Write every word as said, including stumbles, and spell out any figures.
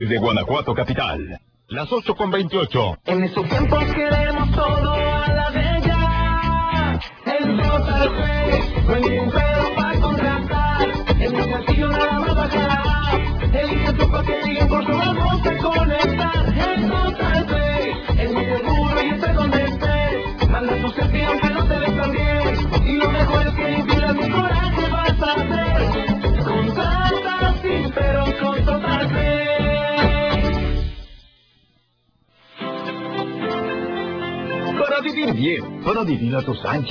De Guanajuato capital. Las ocho con veintiocho. En estos tiempos queremos todo a la de ya. En Total Play, no hay ningún pedo para contratar. En mi castillo nada más bajará. Elige tu paquete y en corto vamos a conectar. En Total Play, es muy seguro y está donde estés. Manda tu selfie aunque no te ves tan bien. Y lo mejor es que inspiras mi coraje vas a hacer. Contrata sí, pero con Total Play. Para vivir bien, para vivir a tus anchas.